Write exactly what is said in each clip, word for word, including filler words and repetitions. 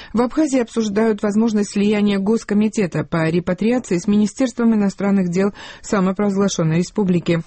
В Абхазии обсуждают возможность слияния Госкомитета по репатриации с Министерством иностранных дел самопровозглашенной республики.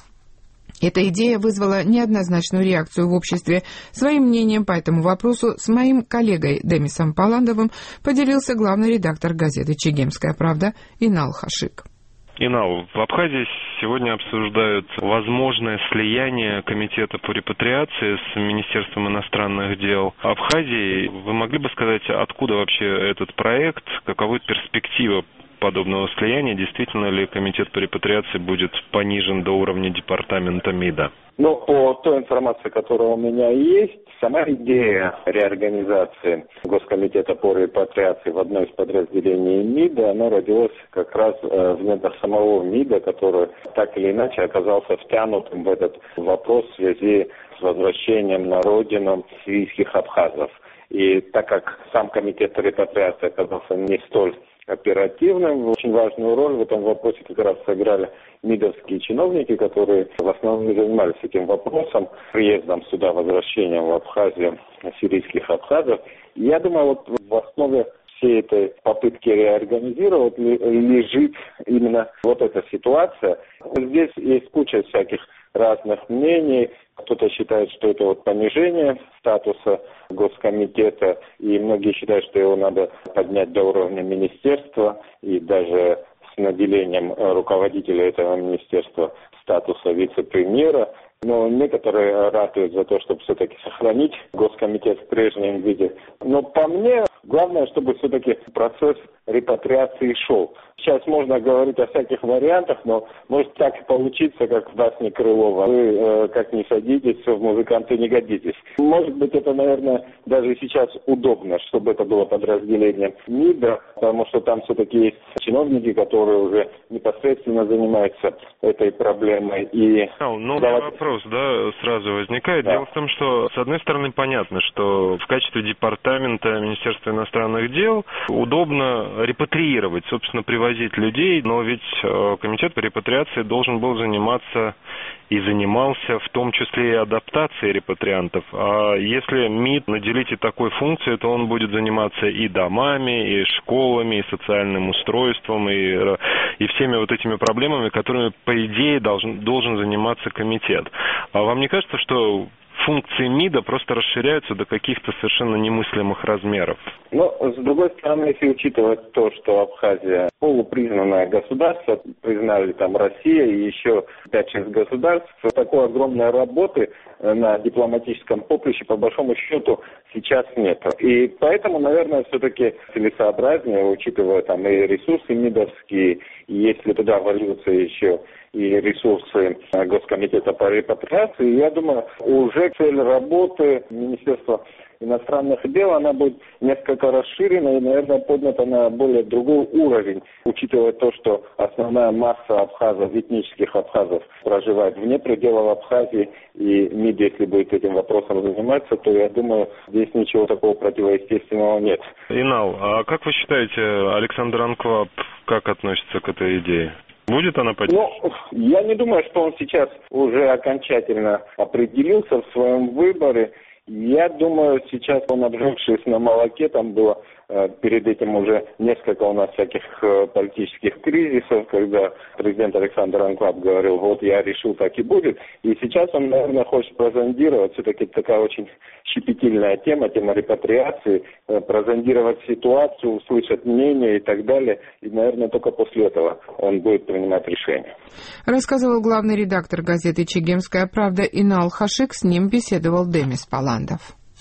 Эта идея вызвала неоднозначную реакцию в обществе. Своим мнением по этому вопросу с моим коллегой Демисом Паландовым поделился главный редактор газеты «Чегемская правда» Инал Хашик. Инал, в Абхазии сегодня обсуждают возможное слияние комитета по репатриации с Министерством иностранных дел Абхазии. Вы могли бы сказать, откуда вообще этот проект, каковы перспективы подобного слияния, действительно ли комитет по репатриации будет понижен до уровня департамента МИДа? Ну, по той информации, которая у меня есть, сама идея реорганизации Госкомитета по репатриации в одной из подразделений МИДа, она родилась как раз э, в недрах самого МИДа, который так или иначе оказался втянутым в этот вопрос в связи с возвращением на родину сирийских абхазов. И так как сам комитет по репатриации оказался не столь оперативным, очень важную роль в этом вопросе как раз сыграли мидовские чиновники, которые в основном занимались этим вопросом, приездом сюда, возвращением в Абхазию сирийских абхазов. И я думаю, вот в основе всей этой попытки реорганизировать лежит именно вот эта ситуация. Здесь есть куча всяких разных мнений. Кто-то считает, что это вот понижение статуса Госкомитета, и многие считают, что его надо поднять до уровня министерства, и даже с наделением руководителя этого министерства статуса вице-премьера. Но некоторые ратуют за то, чтобы все-таки сохранить Госкомитет в прежнем виде. Но по мне, главное, чтобы все-таки процесс репатриации шел. Сейчас можно говорить о всяких вариантах, но может так и получиться, как в басне Крылова. Вы э, как не садитесь, все в музыканты не годитесь. Может быть, это, наверное, даже сейчас удобно, чтобы это было подразделением МИДа, потому что там все-таки есть чиновники, которые уже непосредственно занимаются этой проблемой. И ну, давайте... вопрос, да, сразу возникает. Да. Дело в том, что, с одной стороны, понятно, что в качестве департамента Министерства иностранных дел удобно репатриировать, собственно, привозить людей, но ведь э, комитет по репатриации должен был заниматься и занимался в том числе и адаптацией репатриантов. А если МИД наделить и такой функцией, то он будет заниматься и домами, и школами, и социальным устройством, и, и всеми вот этими проблемами, которыми, по идее, должен, должен заниматься комитет. А вам не кажется, что функции МИДа просто расширяются до каких-то совершенно немыслимых размеров? Но, с другой стороны, если учитывать то, что Абхазия полупризнанное государство, признали там Россия и еще пять-шесть государств, такой огромной работы на дипломатическом поприще, по большому счету, сейчас нет. И поэтому, наверное, все-таки целесообразнее, учитывая там и ресурсы МИДовские, и если туда вольются еще и ресурсы Госкомитета по репатриации, я думаю, уже цель работы Министерства иностранных дел, она будет несколько расширена и, наверное, поднята на более другой уровень, учитывая то, что основная масса абхазов, этнических абхазов, проживает вне пределов Абхазии, и МИД, если будет этим вопросом заниматься, то, я думаю, здесь ничего такого противоестественного нет. Инал, а как вы считаете, Александр Анкваб как относится к этой идее? Будет она поддержана? Ну, я не думаю, что он сейчас уже окончательно определился в своем выборе. Я думаю, сейчас он, обжегшись на молоке, там было э, перед этим уже несколько у нас всяких э, политических кризисов, когда президент Александр Анкваб говорил, вот я решил, так и будет. И сейчас он, наверное, хочет прозондировать, все-таки такая очень щепетильная тема, тема репатриации, э, прозондировать ситуацию, услышать мнение и так далее. И, наверное, только после этого он будет принимать решение. Рассказывал главный редактор газеты «Чегемская правда» Инал Хашик, с ним беседовал Демис Паландов.